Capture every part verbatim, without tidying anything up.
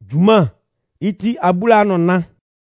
Juma iti abula nona.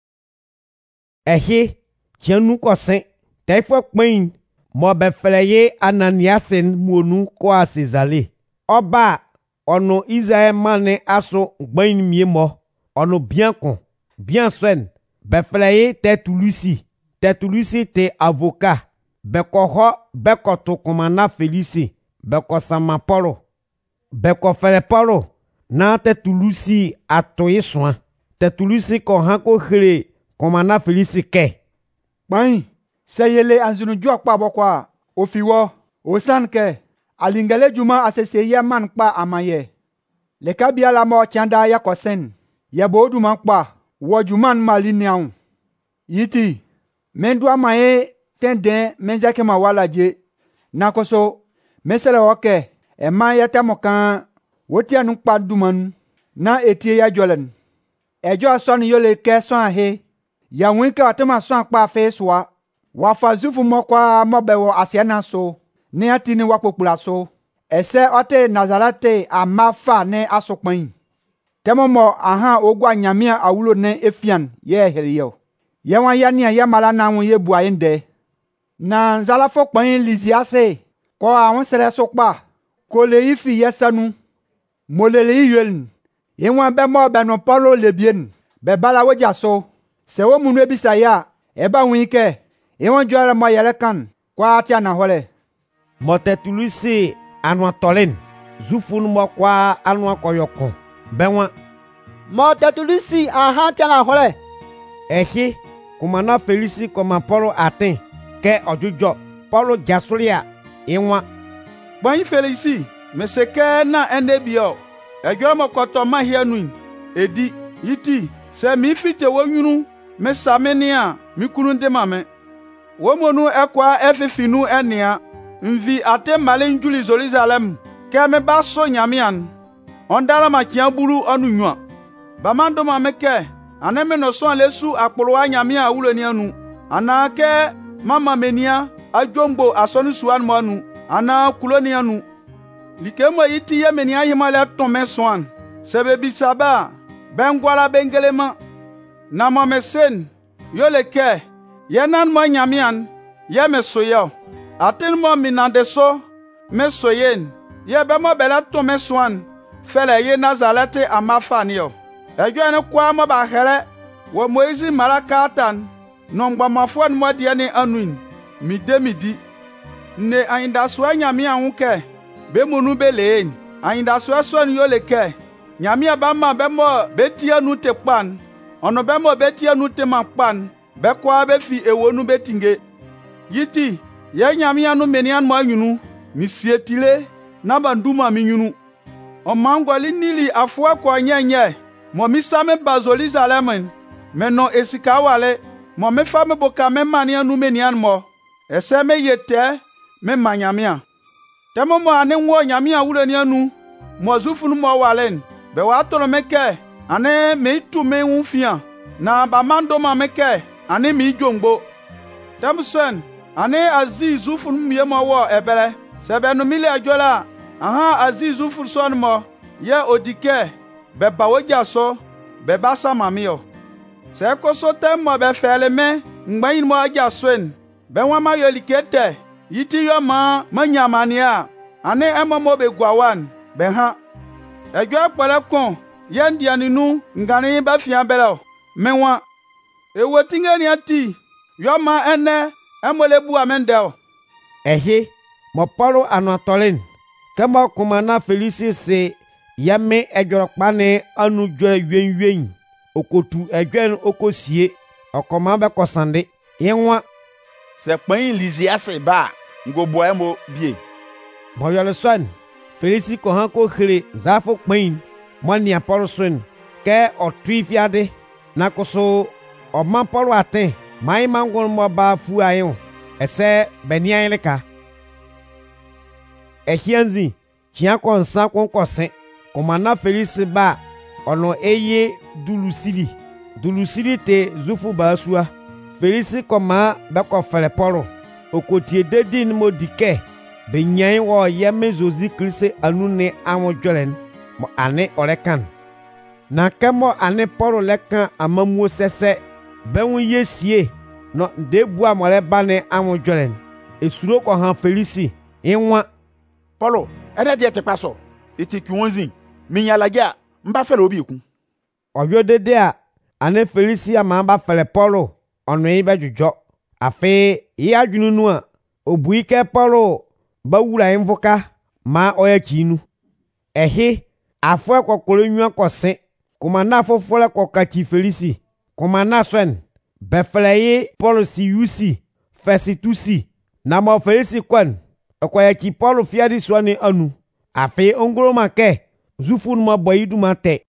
Ehe tienu kosen. Teifo kpen mo befleye Ananiasen monu ko asezale. Oba ono Israël mane aso gben mie mo. Ono bien kon. Bien swen. Befleye te tulusi. Te tulusi te avocat. Beko ho beko to komana Félix. Beko sama poro. Beko fere poro. Na te tulusi atoye soin. Te tulusi ko hanko khre komana Félix ke. Bang. Seyele anzunu jua kwa bokwa. Ofiwo. Osan ke. Alingale juma aseseye man kwa amaye. Leka bia la mo chanda ya kosen. Ya bodu man kwa. Wo juman maliniaun. Yiti. Mendwa maye tende menzake mawala je. Nakoso. Mesele wake. Ema yata mokan. Woti anu kwa duman. Na etie ya jolen. Ejo ason yole ke son ahe. Ya winke watema son kwa feswa. Wafa zufu mokwa mobewo asiana so. Ne atini wakopula so. Ese ote Nazarate amafa ne asokpan. Temomo aha ogwa nyamia awulo ne efian ye heriyo. Ye wan ya ni ya mala na won ye buayende. Na nzala fokpan liziase. Ko awon sere sokpa. Ko le ifi yesanu. Molele yeln. Ye wan be mo be no polo lebien. Be bala weja so. Se wo munu ebisa ya. Eba winke. Ye wan jwala mo yele kan. Kwa atia na hole. Motetulusi anwa tolen. Zufun mo kwa anwa koyokon. Benwa. Motetulusi aha tia na hole. Ehe. Kumana Félix koma poro aten. Ke ojujo. Poro jasulia. Inwa. Bang Félix. Meseke na endebio. Ejwa mo koto ma hianuin. Edi. Yiti. Se mi fite wonyunu. Me samenia. Mi kununde mame. Womonu ekwa efifinu enia. Mvi ate malen juli Jerusalem. Ke me baso nyamian. Ondara ma kiamburu onu nwa. Bamando mameke. Aneme no son lesu akporo nyamia awulo ni anu. Anake mama menia ajombo asonu suan mo anu. Ana kuloni anu. Likemo yiti ye menia himale tome soan. Sebe bisaba. Bengwala bengelema. Na mamesen. Yoleke. Yenan mo nyamian. Ye me soyo. Aten mo minande so. Me soyen. Ye be mo bela tome soan. Fele ye Nazarete amafani yo. Ejo ene kwa mo ba here. Wo Moizi malakatan. Nongba mafuan mo diane anuin. Mide midi. Ne ainda so nyami anke. Be munu beleen. Ainda so so yo leke. Nyami abama be mo betia nu te pan. Ono be mo betia nu te pan. Be kwa be fi ewonu betinge. Yiti. Ye nyami anu menian mo anyunu. Misietile. Na banduma minyunu. O mangwali nili afwa kwa nyenye. Mo mi same bazoli zalemen. Meno esika wale. Mo me fame boka me mania nu menian mo. Ese me yete. Me manyamia. Temo mo ane nwo nyamia wule ni anu. Mo zufunu mo walen. Be watoro meke. Ane me itu me unfia. Na bamando ma meke. Ane mi jongbo. Temo sen. Ane azi zufunu miye mo wo ebele. Sebe no mile ajola. Aha azi zufunu son mo. Ye odike. Be bawoja so. Be basa mamio. Se koso temmo be fele me. Ngbayin mo aja swen. Be wama yolikete. Yiti yo ma manyamania. Ane emo mo be gwawan. Be ha. Ejwa pole kon. Yendi aninu. Ngani be fian belo. Menwa. Ewo tinge ni ati. Yo ma ene. Emo lebu amendel. Ehe. Mo paro anatolen. Kemo kumana Félix se. Yame ejorokpane anu jwe ywen ywen. Okotu ejwen okosie. Okomambe kosande. Yenwa. Se kwen liziase ba. Ngo boye mo bie. Mo yole swan. Félix ko hanko khre zafo kwen. Mo ni aporo swan. Ke o trifiade. Nakoso o mamporo aten. Mai mangon mo ba fu ayon. Ese benia eleka. Ehianzi. Chia konsan kon kosen. Komana Félix ba ono eye dulusili. Dulusili te zufu basua. Félix koma beko fele poro. Okotie dedin mo dike. Be nyan wo yeme Josi Christ anu ne awon jolen. Mo ane olekan. na kemo ane Paul lekan amamuo sese benwu yesie no debu amole bane amodjolen esuro ko han Felisi inwa Paulo ede de te paso eti kiwonzin minyalaja mba fele obi ku oyo dede a ane Felisi amamba fele Paul onu ibe jujo afi ya jununu a obuike Paul ba wura invoka ma oya kinu ehi afo kokoro nwa kose kuma na fofole kokachi Felisi kuma na swen befleye Paul si yusi fesitusi na mo Felisi kwan okoya ki Paul fiadi swani anu afi ongoro make zufun ma boyidu mate